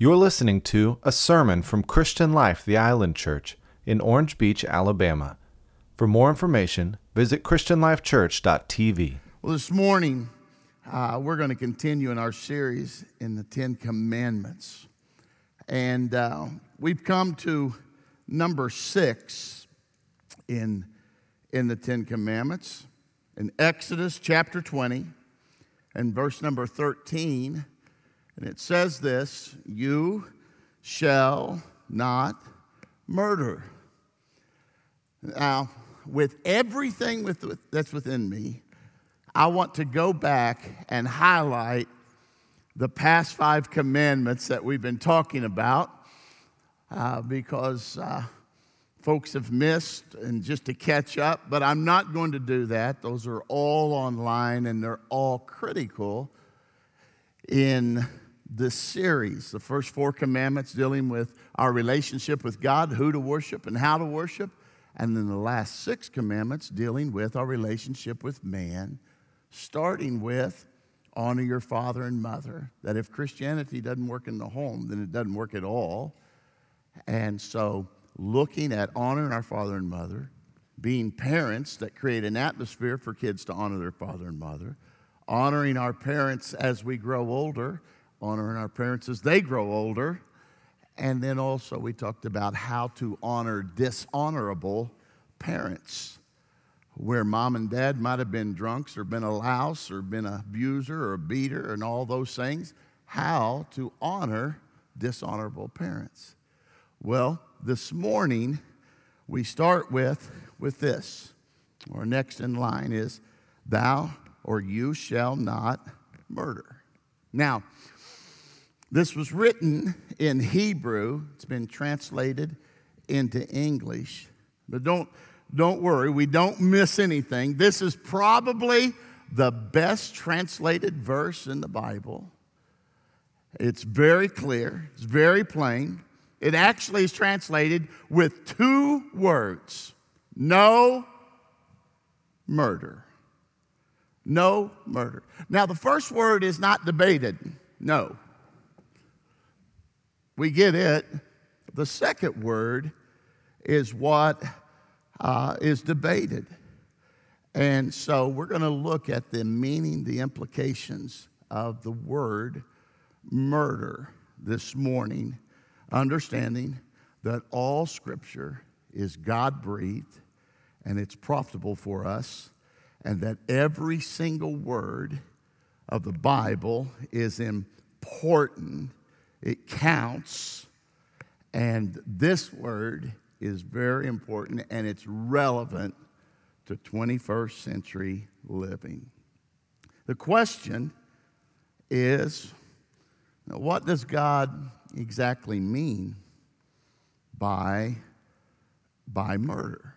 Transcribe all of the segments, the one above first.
You're listening to a sermon from Christian Life, the Island Church in Orange Beach, Alabama. For more information, visit christianlifechurch.tv. Well, this morning, we're going to continue in our series in the Ten Commandments. And we've come to number 6 in the Ten Commandments. In Exodus chapter 20 and verse number 13, and it says this: you shall not murder. Now, with everything that's within me, I want to go back and highlight the past 5 commandments that we've been talking about because folks have missed, and just to catch up. But I'm not going to do that. Those are all online, and they're all critical in this series. The first 4 commandments dealing with our relationship with God, who to worship and how to worship. And then the last 6 commandments dealing with our relationship with man, starting with honor your father and mother. That if Christianity doesn't work in the home, then it doesn't work at all. And so looking at honoring our father and mother, being parents that create an atmosphere for kids to honor their father and mother, honoring our parents as we grow older, honoring our parents as they grow older, and then also we talked about how to honor dishonorable parents, where mom and dad might have been drunks or been a louse or been an abuser or a beater and all those things, how to honor dishonorable parents. Well, this morning we start with this. Our next in line is, thou or you shall not murder. Now, this was written in Hebrew. It's been translated into English. But don't worry, we don't miss anything. This is probably the best translated verse in the Bible. It's very clear. It's very plain. It actually is translated with 2 words: no murder. No murder. Now, the first word is not debated. No. We get it. The second word is what is debated. And so we're going to look at the meaning, the implications of the word murder this morning, understanding that all Scripture is God-breathed and it's profitable for us, and that every single word of the Bible is important. It counts, and this word is very important, and it's relevant to 21st century living. The question is, what does God exactly mean by murder?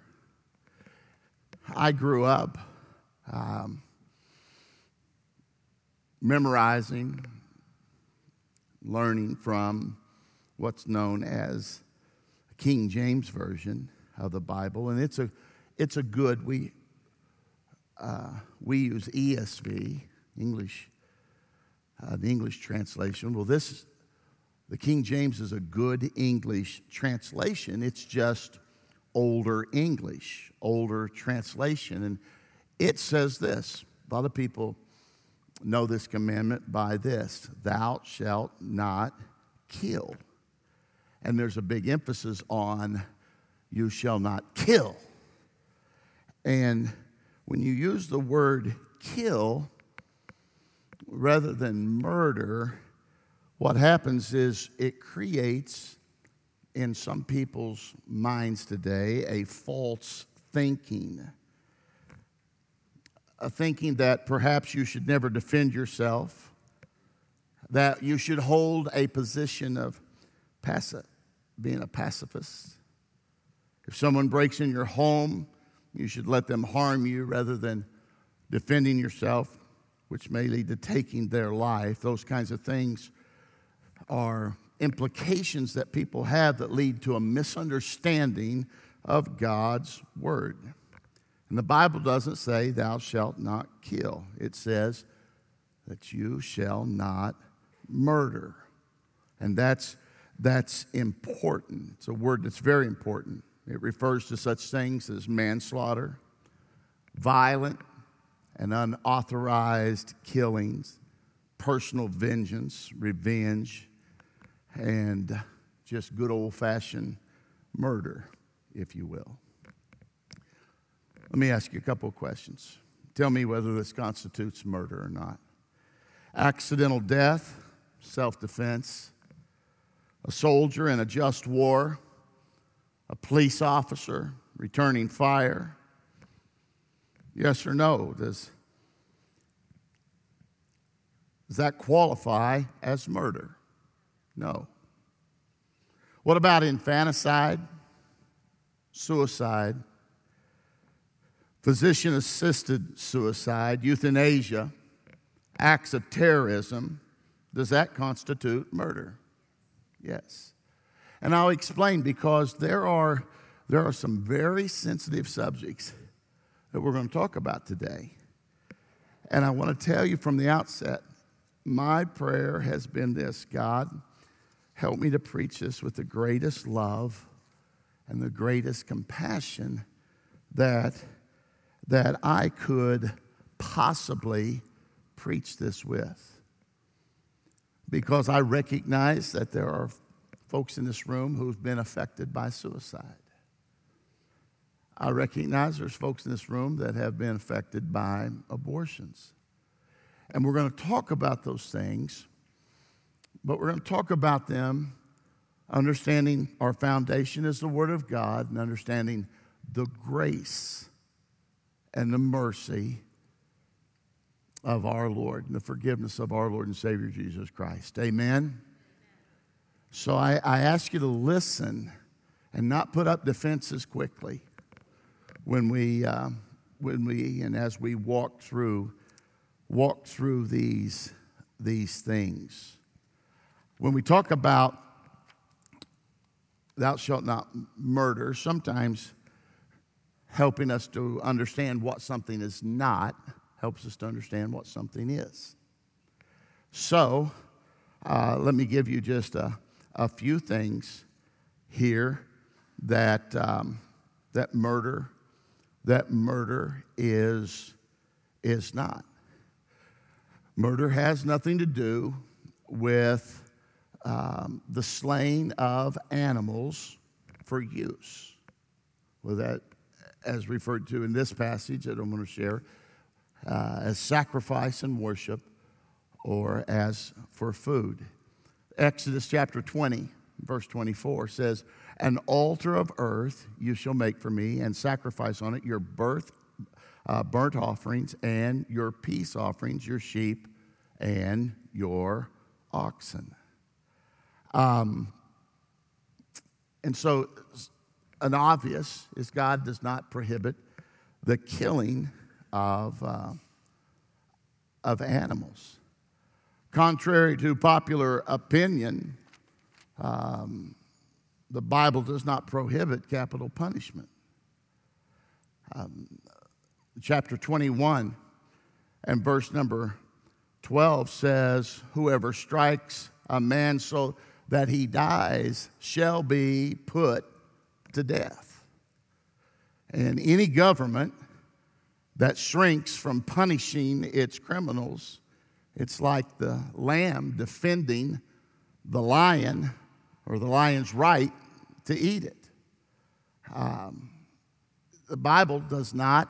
I grew up memorizing, learning from what's known as a King James Version of the Bible, and it's a good. We use ESV, English, the English translation. Well, the King James is a good English translation. It's just older English, older translation, and it says this. A lot of people know this commandment by this: thou shalt not kill. And there's a big emphasis on you shall not kill. And when you use the word kill rather than murder, what happens is it creates in some people's minds today a false thinking. A thinking that perhaps you should never defend yourself, that you should hold a position of being a pacifist. If someone breaks in your home, you should let them harm you rather than defending yourself, which may lead to taking their life. Those kinds of things are implications that people have that lead to a misunderstanding of God's word. And the Bible doesn't say thou shalt not kill. It says that you shall not murder. And that's important. It's a word that's very important. It refers to such things as manslaughter, violent and unauthorized killings, personal vengeance, revenge, and just good old-fashioned murder, if you will. Let me ask you a couple of questions. Tell me whether this constitutes murder or not. Accidental death, self-defense, a soldier in a just war, a police officer returning fire. Yes or no? Does that qualify as murder? No. What about infanticide, suicide, physician-assisted suicide, euthanasia, acts of terrorism? Does that constitute murder? Yes. And I'll explain, because there are some very sensitive subjects that we're going to talk about today. And I want to tell you from the outset, my prayer has been this: God, help me to preach this with the greatest love and the greatest compassion that I could possibly preach this with. Because I recognize that there are folks in this room who've been affected by suicide. I recognize there's folks in this room that have been affected by abortions. And we're going to talk about those things, but we're going to talk about them understanding our foundation is the Word of God and understanding the grace and the mercy of our Lord and the forgiveness of our Lord and Savior Jesus Christ. Amen? So I ask you to listen and not put up defenses quickly when we and as we walk through these things. When we talk about thou shalt not murder, sometimes helping us to understand what something is not helps us to understand what something is. So let me give you just a few things here that murder is not. Murder has nothing to do with the slaying of animals for use. Well, that, as referred to in this passage that I'm going to share, as sacrifice and worship, or as for food. Exodus chapter 20, verse 24 says, "An altar of earth you shall make for me, and sacrifice on it your burnt offerings and your peace offerings, your sheep and your oxen." And so an obvious is God does not prohibit the killing of animals. Contrary to popular opinion, the Bible does not prohibit capital punishment. Chapter 21 and verse number 12 says, "Whoever strikes a man so that he dies shall be put to death." And any government that shrinks from punishing its criminals, it's like the lamb defending the lion, or the lion's right to eat it. The Bible does not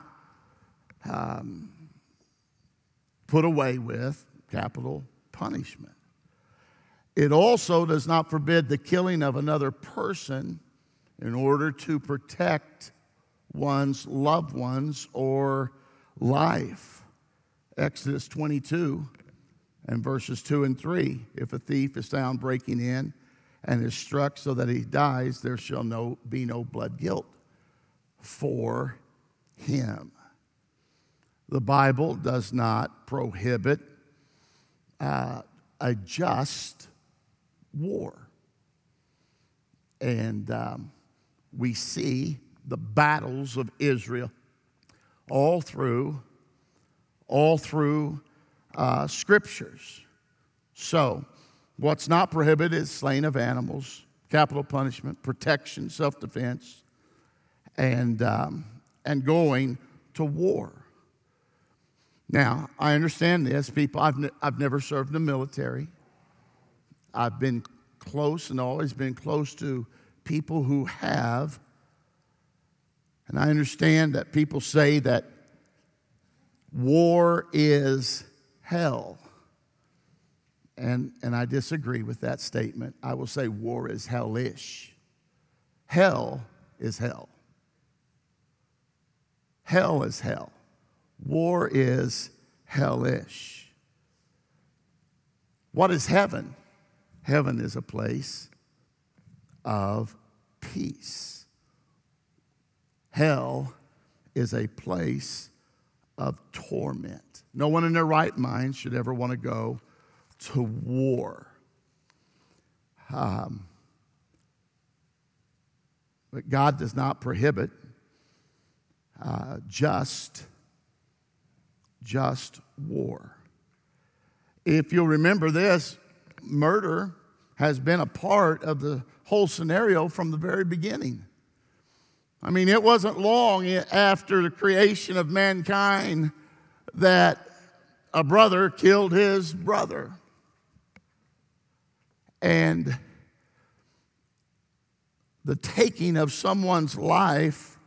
put away with capital punishment. It also does not forbid the killing of another person in order to protect one's loved ones or life. Exodus 22 and verses 2 and 3, "If a thief is found breaking in and is struck so that he dies, there shall be no blood guilt for him." The Bible does not prohibit a just war. And we see the battles of Israel all through scriptures. So What's not prohibited is slaying of animals, capital punishment, protection, self-defense, and going to war. Now, I understand this, people. I've never served in the military. I've been close and always been close to people who have. And I understand that people say that war is hell. And I disagree with that statement. I will say war is hellish. Hell is hell. Hell is hell. War is hellish. What is heaven? Heaven is a place of peace. Hell is a place of torment. No one in their right mind should ever want to go to war. But God does not prohibit just war. If you'll remember this, murder has been a part of the whole scenario from the very beginning. I mean, it wasn't long after the creation of mankind that a brother killed his brother. And the taking of someone's life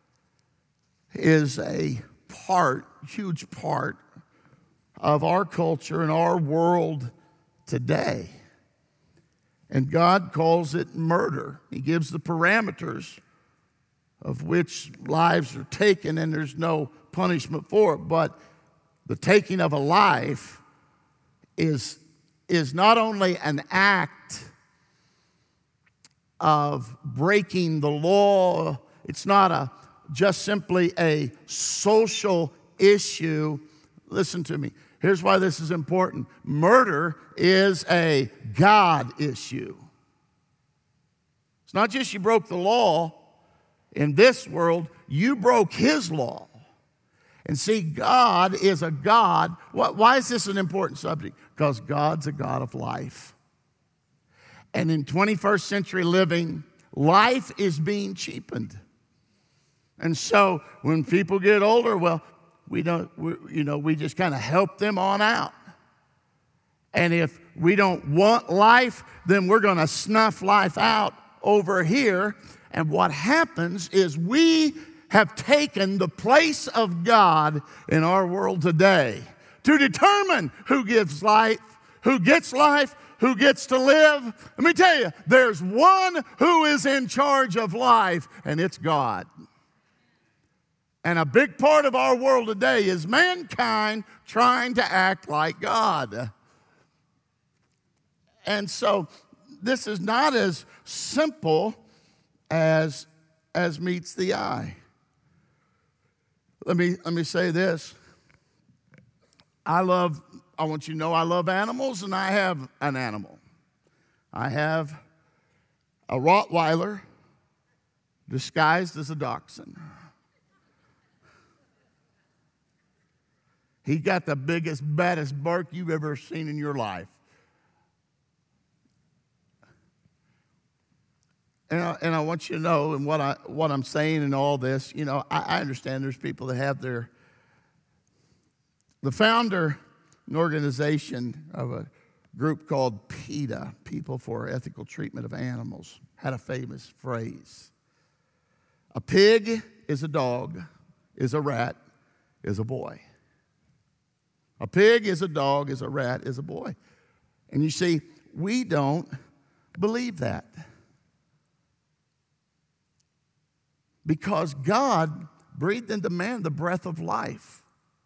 is a huge part of our culture and our world today. And God calls it murder. He gives the parameters of which lives are taken, and there's no punishment for it. But the taking of a life is not only an act of breaking the law, it's not just simply a social issue. Listen to me. Here's why this is important. Murder is a God issue. It's not just you broke the law in this world, you broke His law. And see, God is a God. Why is this an important subject? Because God's a God of life. And in 21st century living, life is being cheapened. And so when people get older, well, we just kind of help them on out. And if we don't want life, then we're going to snuff life out over here. And what happens is we have taken the place of God in our world today to determine who gives life, who gets to live. Let me tell you, there's one who is in charge of life, and it's God. And a big part of our world today is mankind trying to act like God. And so this is not as simple as meets the eye. Let me say this. I want you to know I love animals, and I have an animal. I have a Rottweiler disguised as a dachshund. He got the biggest, baddest bark you've ever seen in your life. And I want you to know, and what I'm saying in all this, I understand there's people that have the founder, an organization of a group called PETA, People for Ethical Treatment of Animals, had a famous phrase. A pig is a dog, is a rat, is a boy. A pig is a dog, is a rat, is a boy. And you see, we don't believe that. Because God breathed into man the breath of life.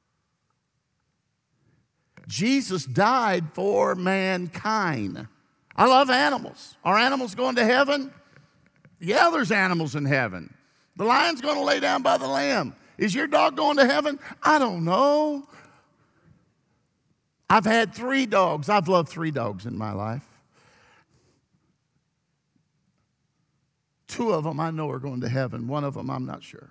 Jesus died for mankind. I love animals. Are animals going to heaven? Yeah, there's animals in heaven. The lion's going to lay down by the lamb. Is your dog going to heaven? I don't know. I've had 3 dogs. I've loved 3 dogs in my life. 2 of them I know are going to heaven. 1 of them I'm not sure.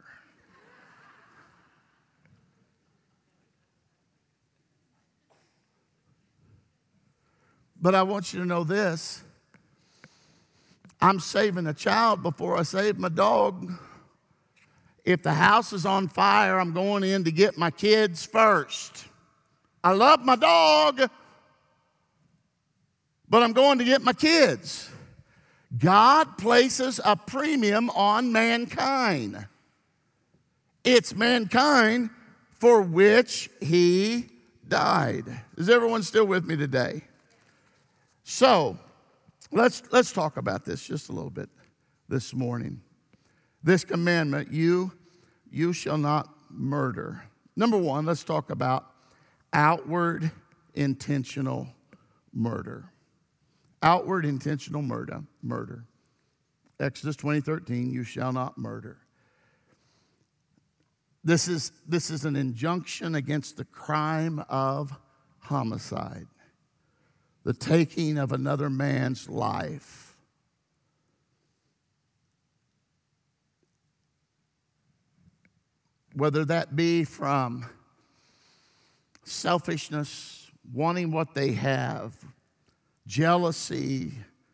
But I want you to know this. I'm saving a child before I save my dog. If the house is on fire, I'm going in to get my kids first. I love my dog, but I'm going to get my kids. God places a premium on mankind. It's mankind for which he died. Is everyone still with me today? So, let's talk about this just a little bit this morning. This commandment, you shall not murder. Number one, let's talk about outward intentional murder. Outward intentional murder. Exodus 20:13, you shall not murder. This is an injunction against the crime of homicide, the taking of another man's life. Whether that be from selfishness, wanting what they have, jealousy,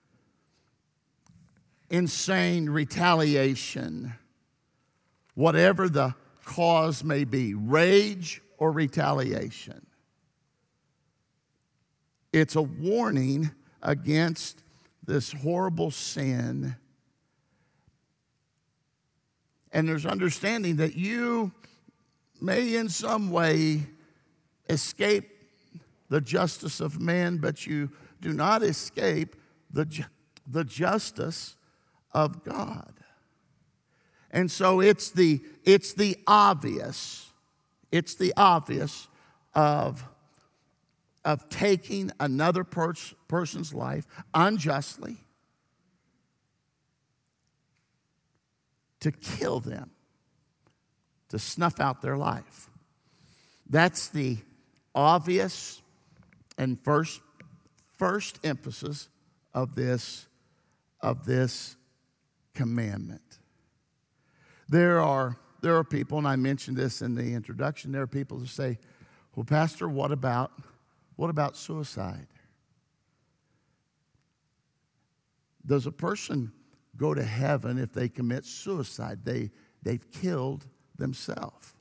insane retaliation, whatever the cause may be, rage or retaliation. It's a warning against this horrible sin. And there's understanding that you may in some way escape the justice of man, but you do not escape the justice of God. And so it's the obvious of taking another person's life unjustly, to kill them, to snuff out their life. That's the obvious and first emphasis of this commandment. There are people, and I mentioned this in the introduction, there are people who say, well, Pastor, what about suicide? Does a person go to heaven if they commit suicide? They've killed themselves.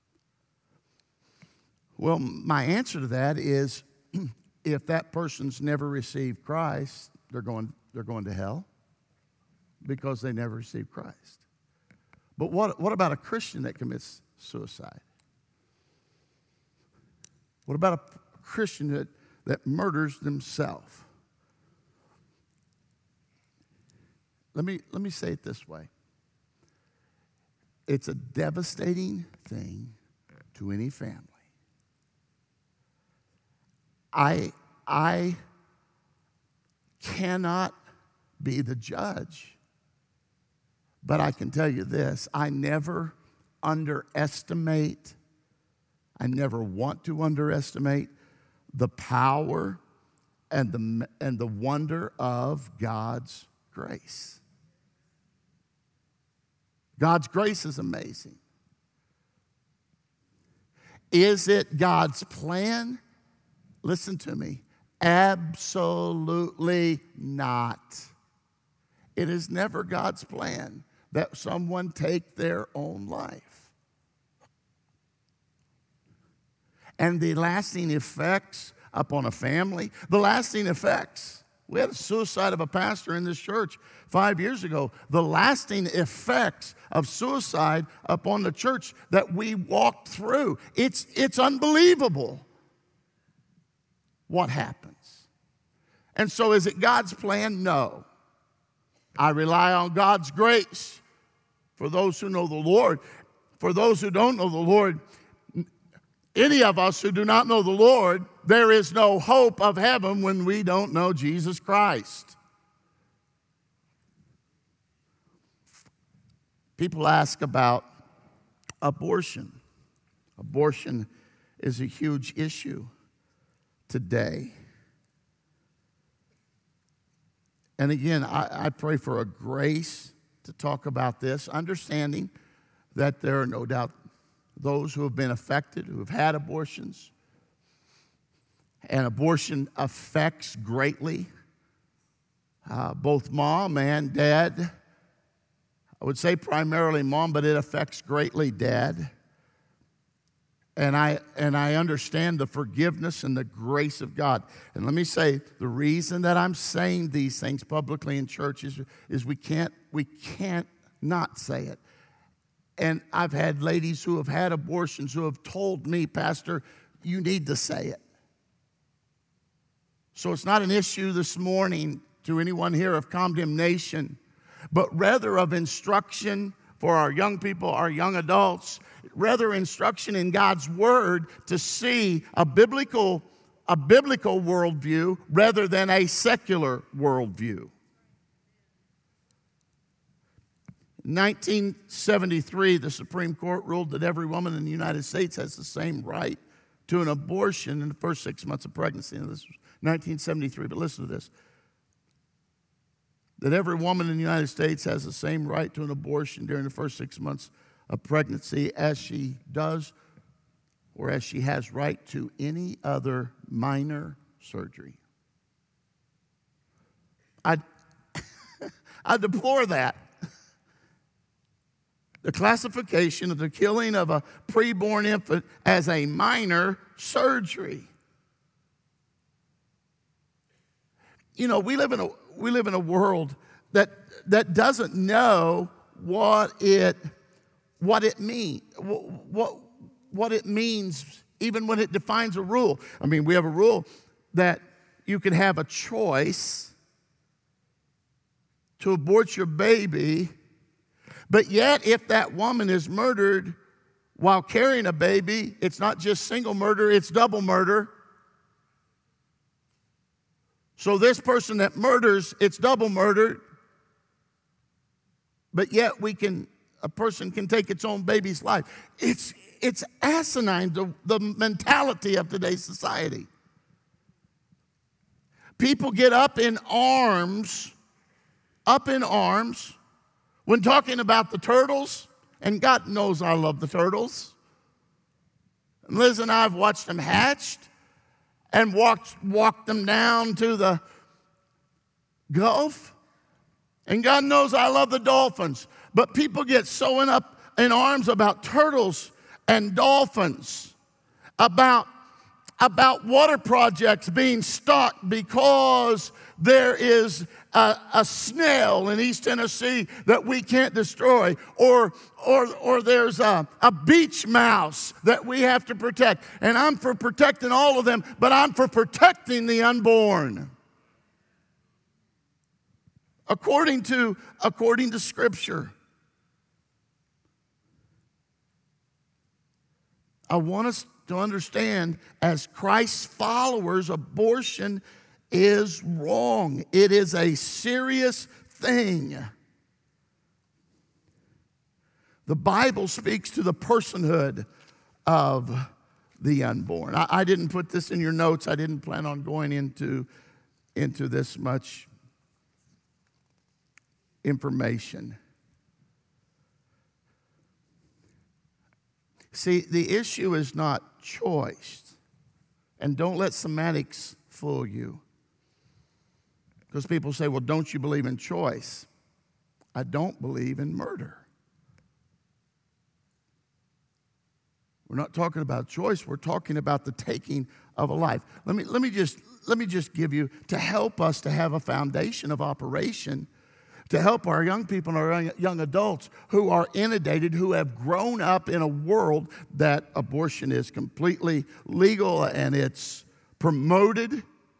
Well, my answer to that is if that person's never received Christ, they're going to hell because they never received Christ. But what about a Christian that commits suicide? What about a Christian that murders themselves? Let me say it this way. It's a devastating thing to any family. I cannot be the judge, but I can tell you this. I never underestimate, I never want to underestimate the power and the wonder of God's grace. God's grace is amazing. Is it God's plan? Listen to me. Absolutely not. It is never God's plan that someone take their own life. And the lasting effects upon a family, the lasting effects. We had a suicide of a pastor in this church 5 years ago. The lasting effects of suicide upon the church that we walked through. It's unbelievable what happens. And so is it God's plan? No. I rely on God's grace for those who know the Lord. For those who don't know the Lord, any of us who do not know the Lord, there is no hope of heaven when we don't know Jesus Christ. People ask about abortion. Abortion is a huge issue today. And again, I pray for a grace to talk about this, understanding that there are no doubt those who have been affected, who have had abortions, And abortion affects greatly both mom and dad. I would say primarily mom, but it affects greatly dad. And I understand the forgiveness and the grace of God. And let me say, the reason that I'm saying these things publicly in church is we can't not say it. And I've had ladies who have had abortions who have told me, Pastor, you need to say it. So it's not an issue this morning to anyone here of condemnation, but rather of instruction for our young people, our young adults, rather instruction in God's Word to see a biblical worldview rather than a secular worldview. In 1973, the Supreme Court ruled that every woman in the United States has the same right to an abortion in the first 6 months of pregnancy. Now, this was 1973, but listen to this. That every woman in the United States has the same right to an abortion during the first 6 months of pregnancy as she does or as she has right to any other minor surgery. I deplore that. The classification of the killing of a preborn infant as a minor surgery. You know, we live in a world that doesn't know what it means, what it means, even when it defines a rule. I mean, we have a rule that you can have a choice to abort your baby, but yet if that woman is murdered while carrying a baby, it's not just single murder, it's double murder. So this person that murders, it's double murder, but yet a person can take its own baby's life. It's asinine, the mentality of today's society. People get up in arms when talking about the turtles, and God knows I love the turtles. And Liz and I have watched them hatched and walked them down to the Gulf. And God knows I love the dolphins. But people get so up in arms about turtles and dolphins, about water projects being stopped because there is a snail in East Tennessee that we can't destroy, or there's a beach mouse that we have to protect. And I'm for protecting all of them, but I'm for protecting the unborn. According to Scripture. I want us to understand, as Christ's followers, abortion is wrong. It is a serious thing. The Bible speaks to the personhood of the unborn. I didn't put this in your notes. I didn't plan on going into this much information. See, the issue is not choice. And don't let semantics fool you. Because people say, well, don't you believe in choice? I don't believe in murder. We're not talking about choice. We're talking about the taking of a life. Let me just give you, to help us to have a foundation of operation, to help our young people and our young adults who are inundated, who have grown up in a world that abortion is completely legal and it's promoted.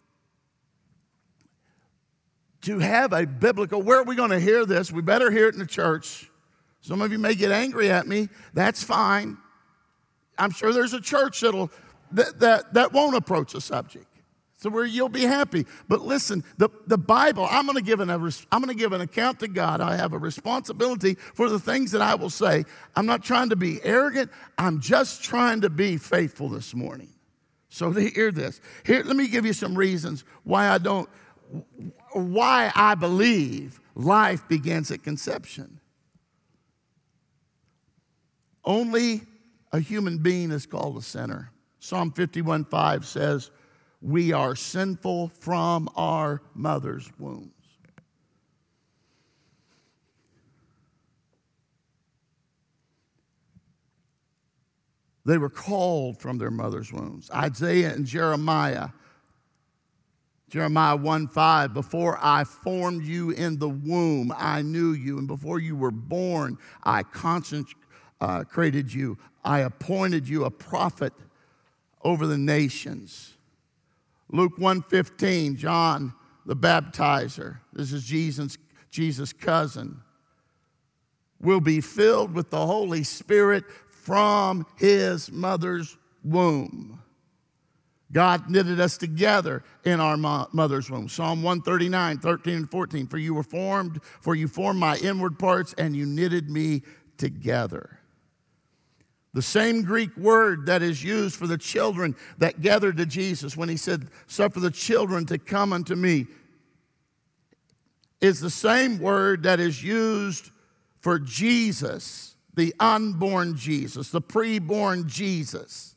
To have a biblical, where are we going to hear this? We better hear it in the church. Some of you may get angry at me. That's fine. I'm sure there's a church that won't approach the subject, so where you'll be happy. But listen, the Bible, I'm going to give an account to God. I have a responsibility for the things that I will say. I'm not trying to be arrogant. I'm just trying to be faithful this morning. So to hear this, let me give you some reasons why I believe life begins at conception. Only a human being is called a sinner. Psalm 51:5 says, we are sinful from our mother's wombs. They were called from their mother's wombs. Isaiah and Jeremiah 1:5, before I formed you in the womb, I knew you. And before you were born, I consecrated you. I appointed you a prophet over the nations. Luke 1:15, John the baptizer, this is Jesus' cousin, will be filled with the Holy Spirit from his mother's womb. God knitted us together in our mother's womb. Psalm 139, 13 and 14. For you formed my inward parts, and you knitted me together. The same Greek word that is used for the children that gathered to Jesus when he said, suffer the children to come unto me, is the same word that is used for Jesus, the unborn Jesus, the preborn Jesus.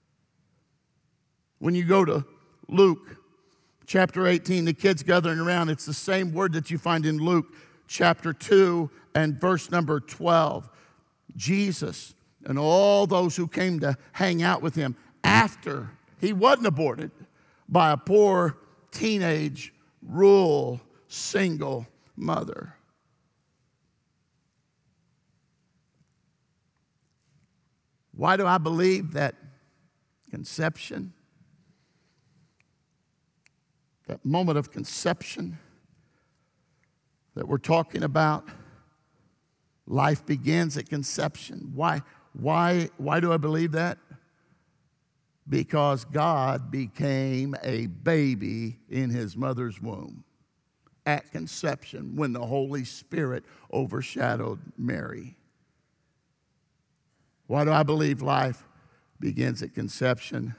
When you go to Luke chapter 18, the kids gathering around, it's the same word that you find in Luke chapter 2 and verse number 12. Jesus and all those who came to hang out with him after he wasn't aborted by a poor teenage, rural, single mother. Why do I believe that conception, that moment of conception that we're talking about, life begins at conception? Why do I believe that? Because God became a baby in his mother's womb at conception when the Holy Spirit overshadowed Mary. Why do I believe life begins at conception?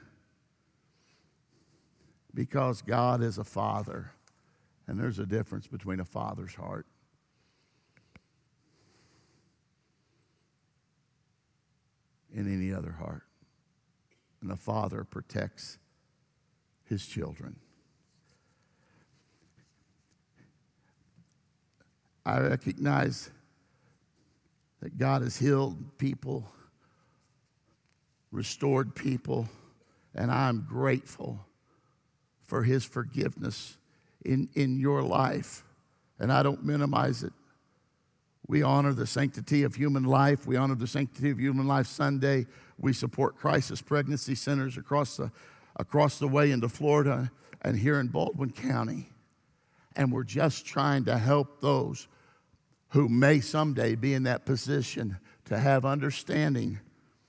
Because God is a father, and there's a difference between a father's heart and any other heart. And a father protects his children. I recognize that God has healed people, restored people, and I'm grateful for his forgiveness in your life. And I don't minimize it. We honor the sanctity of human life. We honor the sanctity of human life Sunday. We support crisis pregnancy centers across the way into Florida and here in Baldwin County. And we're just trying to help those who may someday be in that position to have understanding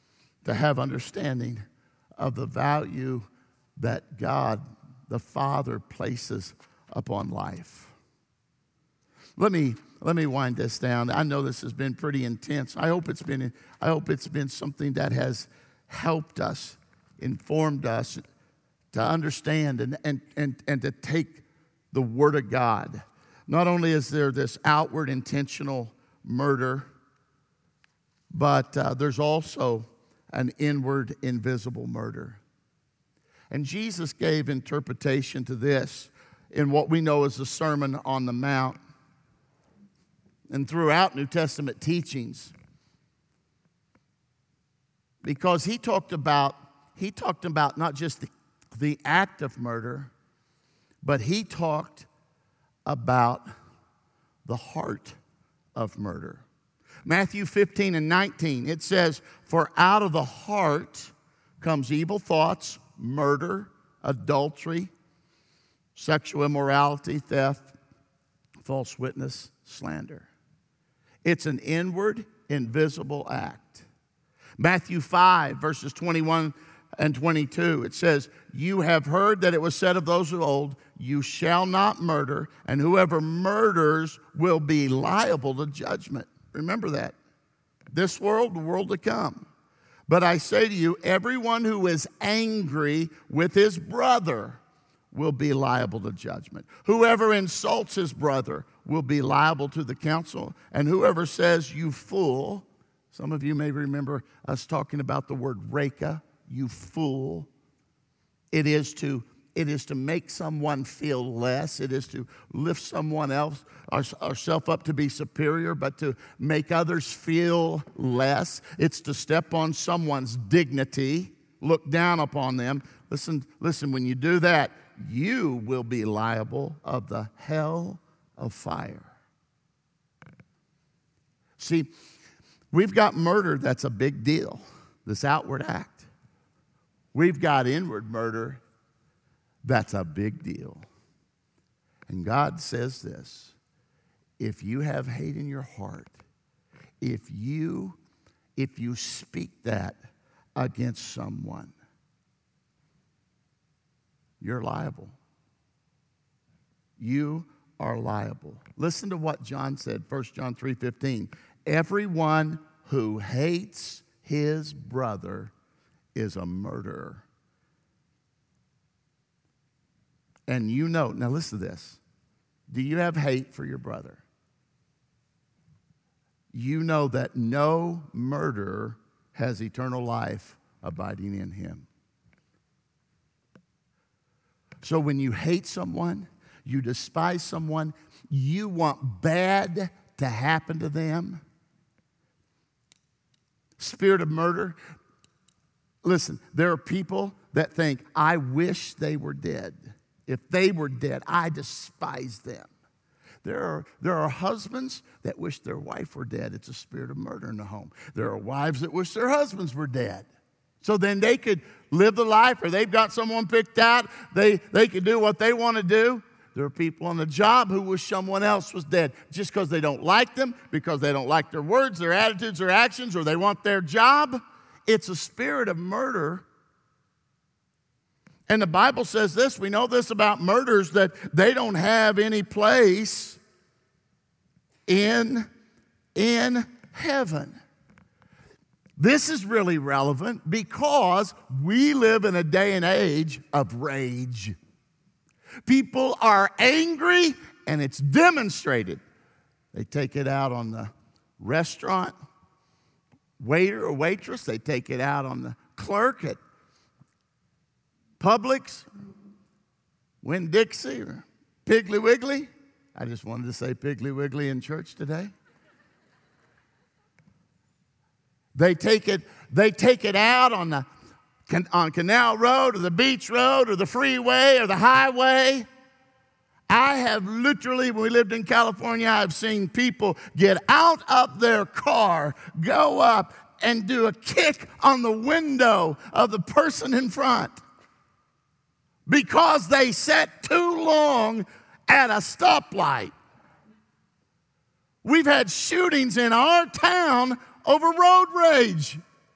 of the value that God the Father places upon life. Let me wind this down. I know this has been pretty intense. I hope it's been something that has helped us, informed us to understand and to take the Word of God. Not only is there this outward intentional murder, but there's also an inward invisible murder. And Jesus gave interpretation to this in what we know as the Sermon on the Mount and throughout New Testament teachings. Because he talked about not just the act of murder, but he talked about the heart of murder. Matthew 15 and 19, it says, for out of the heart comes evil thoughts, murder, adultery, sexual immorality, theft, false witness, slander. It's an inward, invisible act. Matthew 5, verses 21 and 22, it says, you have heard that it was said of those of old, you shall not murder, and whoever murders will be liable to judgment. Remember that. This world, the world to come. But I say to you, everyone who is angry with his brother will be liable to judgment. Whoever insults his brother will be liable to the council. And whoever says, you fool, some of you may remember us talking about the word reka, you fool. It is to to make someone feel less. It is to lift someone else, ourselves up to be superior, but to make others feel less. It's to step on someone's dignity, look down upon them. Listen, when you do that, you will be liable of the hell of fire. See, we've got murder that's a big deal, this outward act. We've got inward murder that's a big deal. And God says this: if you have hate in your heart, if you speak that against someone, you're liable. You are liable. Listen to what John said, 1 John 3:15. Everyone who hates his brother is a murderer. And you know, now listen to this. Do you have hate for your brother? You know that no murderer has eternal life abiding in him. So when you hate someone, you despise someone, you want bad to happen to them, spirit of murder. Listen, there are people that think, I wish they were dead. If they were dead, I despise them. There are husbands that wish their wife were dead. It's a spirit of murder in the home. There are wives that wish their husbands were dead. So then they could live the life, or they've got someone picked out. They could do what they want to do. There are people on the job who wish someone else was dead just because they don't like them, because they don't like their words, their attitudes, their actions, or they want their job. It's a spirit of murder. And the Bible says this, we know this about murders, that they don't have any place in heaven. This is really relevant because we live in a day and age of rage. People are angry, and it's demonstrated. They take it out on the restaurant waiter or waitress. They take it out on the clerk at Publix, Winn-Dixie, or Piggly Wiggly. I just wanted to say Piggly Wiggly in church today. They take it out on Canal Road, or the Beach Road, or the freeway, or the highway. I have literally, when we lived in California, I've seen people get out of their car, go up, and do a kick on the window of the person in front because they sat too long at a stoplight. We've had shootings in our town over road rage.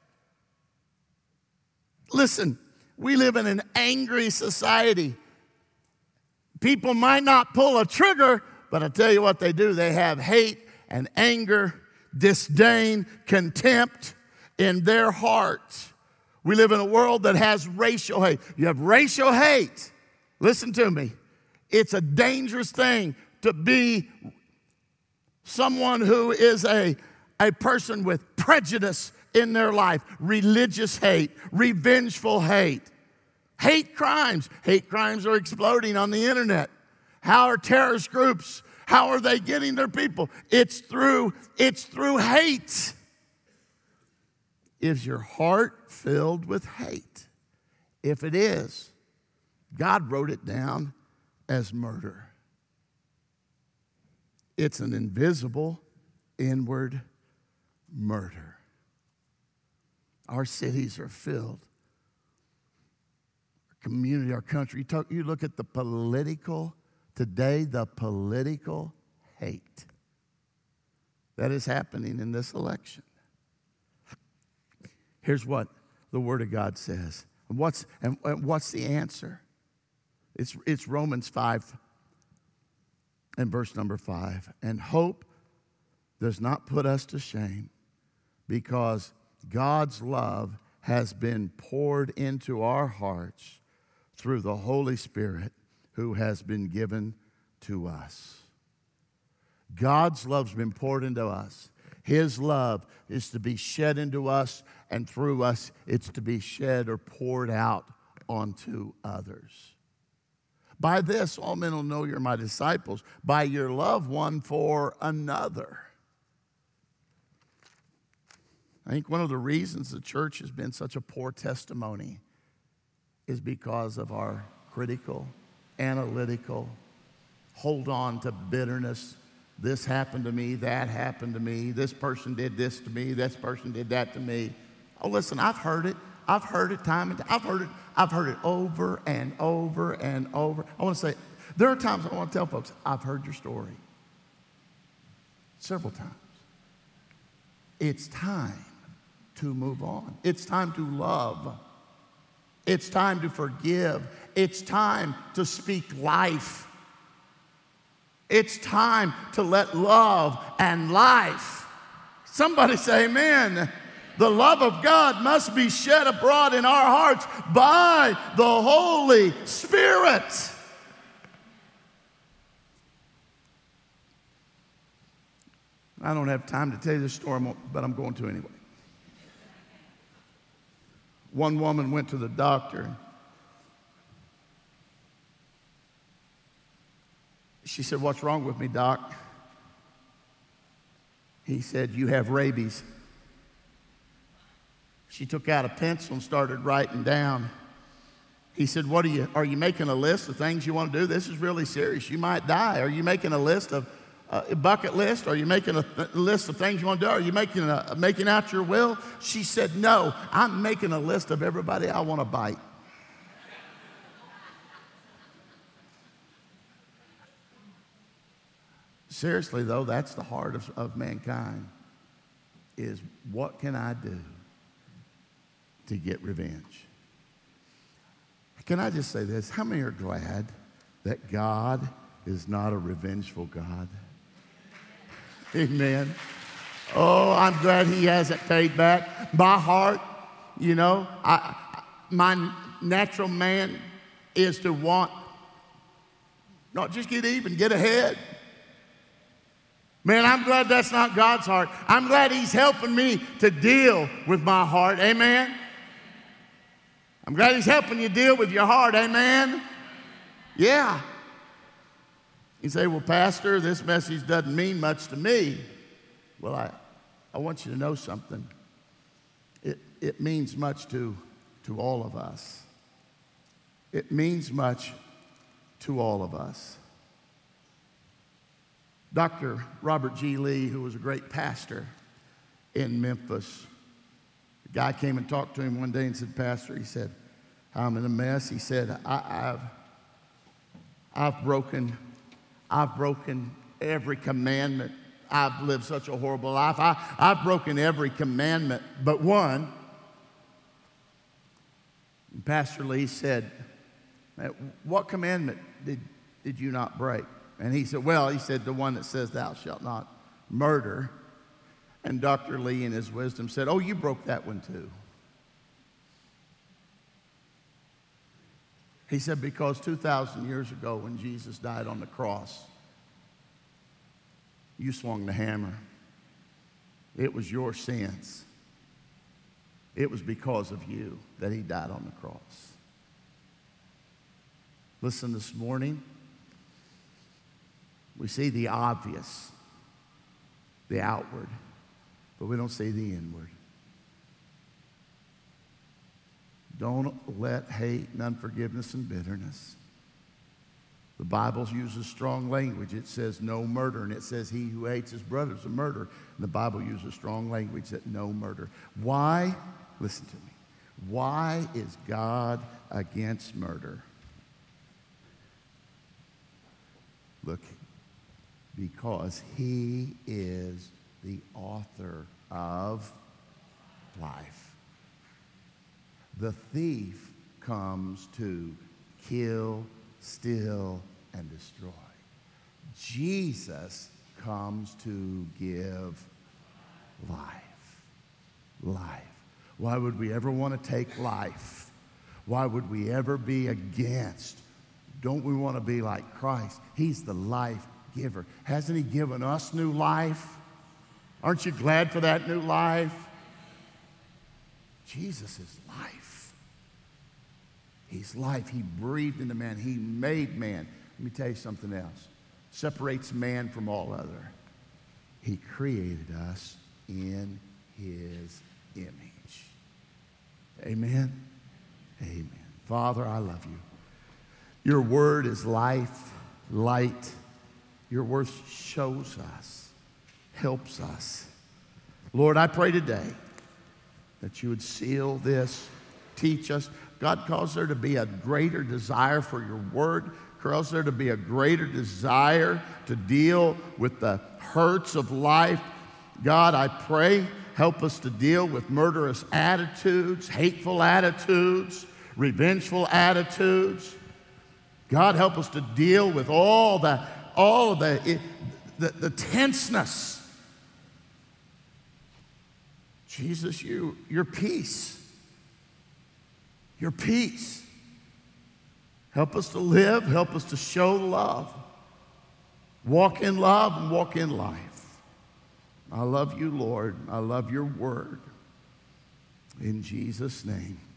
Listen, we live in an angry society. People might not pull a trigger, but I tell you what they do. They have hate and anger, disdain, contempt in their hearts. We live in a world that has racial hate. You have racial hate. Listen to me. It's a dangerous thing to be someone who is a person with prejudice in their life, religious hate, revengeful hate. Hate crimes. Hate crimes are exploding on the internet. How are terrorist groups, how are they getting their people? It's through hate. Is your heart filled with hate? If it is, God wrote it down as murder. It's an invisible, inward murder. Our cities are filled. Our community, our country. You look at the political, today, the political hate that is happening in this election. Here's what the Word of God says. And what's the answer? It's Romans 5 and verse number 5. And hope does not put us to shame, because God's love has been poured into our hearts through the Holy Spirit who has been given to us. God's love's been poured into us. His love is to be shed into us, and through us, it's to be shed or poured out onto others. By this, all men will know you're my disciples, by your love one for another. I think one of the reasons the church has been such a poor testimony is because of our critical, analytical, hold on to bitterness. This happened to me, that happened to me, this person did this to me, this person did that to me. Oh, listen, I've heard it. I've heard it time and time. I've heard it over and over and over. I want to say, there are times I want to tell folks, I've heard your story several times. It's time to move on. It's time to love. It's time to forgive. It's time to speak life. It's time to let love and life. Somebody say amen. The love of God must be shed abroad in our hearts by the Holy Spirit. I don't have time to tell you this story, but I'm going to anyway. One woman went to the doctor. She said, "What's wrong with me, doc?" He said, "You have rabies." She took out a pencil and started writing down. He said, are you making a list of things you want to do? This is really serious. You might die. Are you making a list of a bucket list? Are you making a list of things you want to do? Are you making out your will? She said, "No, I'm making a list of everybody I want to bite." Seriously, though, that's the heart of mankind, is what can I do to get revenge? Can I just say this? How many are glad that God is not a revengeful God? Amen. Oh, I'm glad he hasn't paid back. My heart, my natural man is to want, not just get even, get ahead. Man, I'm glad that's not God's heart. I'm glad he's helping me to deal with my heart. Amen. I'm glad he's helping you deal with your heart. Amen. Yeah. You say, "Well, Pastor, this message doesn't mean much to me." Well, I want you to know something. It means much to all of us. It means much to all of us. Dr. Robert G. Lee, who was a great pastor in Memphis, a guy came and talked to him one day and said, "Pastor," he said, "I'm in a mess." He said, I've broken every commandment. I've lived such a horrible life. I've broken every commandment but one. And Pastor Lee said, "What commandment did you not break?" And he said, the one that says, "Thou shalt not murder." And Dr. Lee in his wisdom said, "Oh, you broke that one too." He said, because 2,000 years ago when Jesus died on the cross, you swung the hammer. It was your sins. It was because of you that he died on the cross. Listen, this morning, we see the obvious, the outward, but we don't see the inward. Don't let hate and unforgiveness and bitterness. The Bible uses strong language. It says no murder, and it says he who hates his brother is a murderer. And the Bible uses strong language that no murder. Why? Listen to me. Why is God against murder? Look, because he is the author of life. The thief comes to kill, steal, and destroy. Jesus comes to give life. Life. Why would we ever want to take life? Why would we ever be against? Don't we want to be like Christ? He's the life giver. Hasn't he given us new life? Aren't you glad for that new life? Jesus is life. He's life. He breathed into man. He made man. Let me tell you something else. Separates man from all other. He created us in his image. Amen? Amen. Father, I love you. Your word is life, light. Your word shows us, helps us. Lord, I pray today that you would seal this, teach us. God, cause there to be a greater desire for your word. Cause there to be a greater desire to deal with the hurts of life. God, I pray, help us to deal with murderous attitudes, hateful attitudes, revengeful attitudes. God, help us to deal with all the tenseness. Jesus, your peace. Your peace. Help us to live. Help us to show love. Walk in love and walk in life. I love you, Lord. I love your word. In Jesus' name.